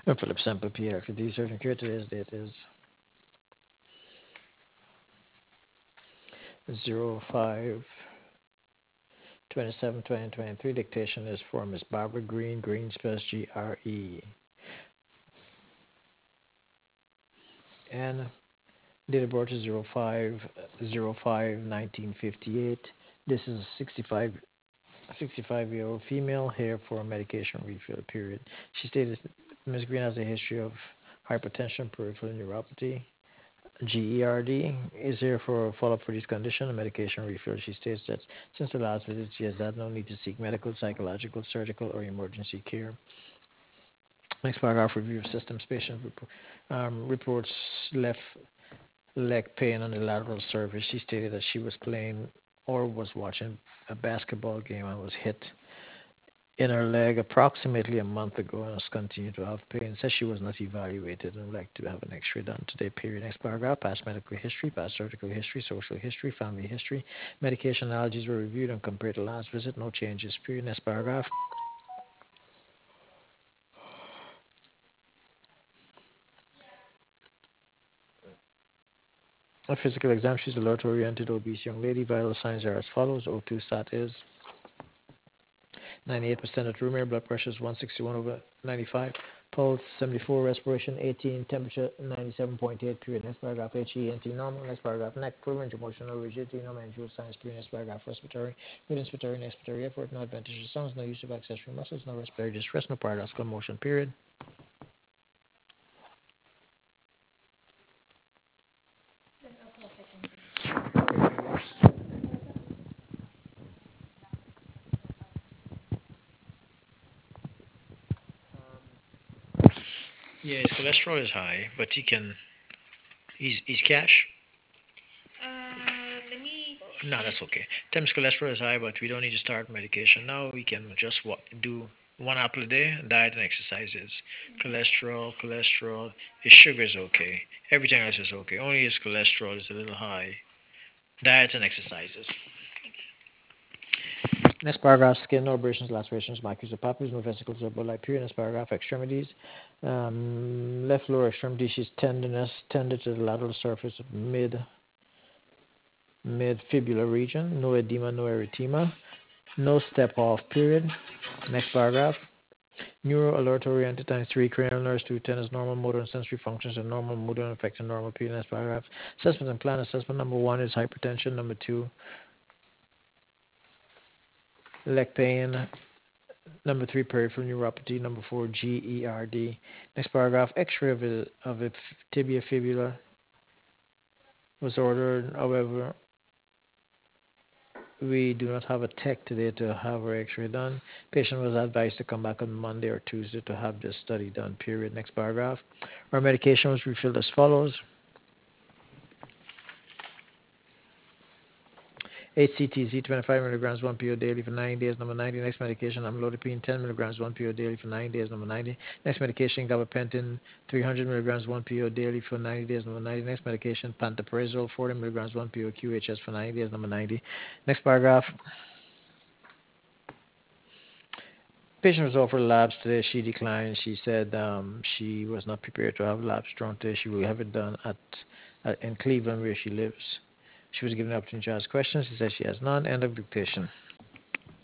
Philip Sample Pierre, after the research and cure, today's date is 05/27/2023. Dictation is for Miss Barbara Green. Green spells GRE. And date of birth is 05/05/1958. This is a 65-year-old female here for a medication refill period. She stated Ms. Green has a history of hypertension, peripheral neuropathy, GERD, is here for follow-up for this condition, a medication refill. She states that since the last visit, she has had no need to seek medical, psychological, surgical, or emergency care. Next paragraph, review of systems. Patient reports left leg pain on the lateral surface. She stated that she was playing or was watching a basketball game and was hit in her leg approximately a month ago and has continued to have pain. Says she was not evaluated and would like to have an x-ray done today, period. Next paragraph, past medical history, past surgical history, social history, family history. Medication allergies were reviewed and compared to last visit. No changes, period. Next paragraph. A physical exam, she's alert-oriented, obese young lady. Vital signs are as follows. O2 stat is 98% at room air. Blood pressure is 161/95. Pulse 74, respiration 18, temperature 97.8, period. Next paragraph, HENT normal. Next paragraph, neck, full range, emotional rigidity, no manual signs, period. Next paragraph, respiratory, good inspiratory and expiratory effort, no adventitious sounds, no use of accessory muscles, no respiratory distress, no paradoxical motion, period. Yeah, his cholesterol is high, but he's cash. Let me No, check. that's okay. Tim's cholesterol is high, but we don't need to start medication now. We can just do one apple a day, diet and exercises. Cholesterol. His sugar is okay. Everything else is okay. Only his cholesterol is a little high. Diet and exercises. Next paragraph, skin, no abrasions, lacerations, maculae, papules, no vesicles or bulli, period. Next paragraph, extremities. Left lower extremity, she's tenderness, tended to the lateral surface of mid-fibular region. No edema, no erythema. No step off, period. Next paragraph. Neuro alert oriented times 3 cranial nerves 210 is normal motor and sensory functions are normal motor and affecting normal, period. Next paragraph. Assessment and plan assessment. Number 1 is hypertension. Number 2, leg pain. Number 3, peripheral neuropathy. Number 4, GERD. Next paragraph. X-ray of a tibia fibula was ordered. However, we do not have a tech today to have our x-ray done. Patient was advised to come back on Monday or Tuesday to have this study done, period. Next paragraph. Our medication was refilled as follows. HCTZ 25 milligrams 1 PO daily for 9 days, number 90. Next medication, amlodipine 10 milligrams 1 PO daily for 9 days, number 90. Next medication, gabapentin 300 milligrams 1 PO daily for 90 days, number 90. Next medication, pantoprazole 40 milligrams 1 PO QHS for 90 days, number 90. Next paragraph. Patient was offered labs today. She declined. She said she was not prepared to have labs drawn today. She will have it done in Cleveland, where she lives. She was given the opportunity to ask questions. She said she has none. End of dictation.